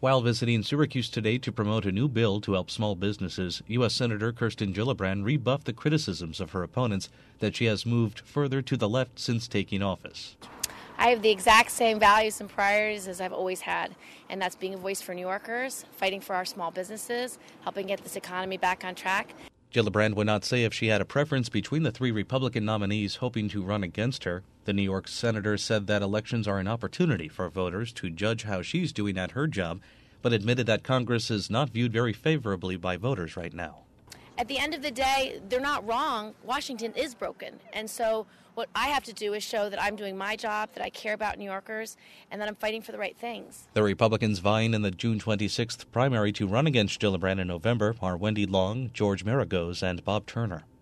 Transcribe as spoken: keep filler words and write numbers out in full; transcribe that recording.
While visiting Syracuse today to promote a new bill to help small businesses, U S. Senator Kirsten Gillibrand rebuffed the criticisms of her opponents that she has moved further to the left since taking office. I have the exact same values and priorities as I've always had, and that's being a voice for New Yorkers, fighting for our small businesses, helping get this economy back on track. Gillibrand would not say if she had a preference between the three Republican nominees hoping to run against her. The New York senator said that elections are an opportunity for voters to judge how she's doing at her job, but admitted that Congress is not viewed very favorably by voters right now. At the end of the day, they're not wrong. Washington is broken. And so what I have to do is show that I'm doing my job, that I care about New Yorkers, and that I'm fighting for the right things. The Republicans vying in the June twenty-sixth primary to run against Gillibrand in November are Wendy Long, George Maragos, and Bob Turner.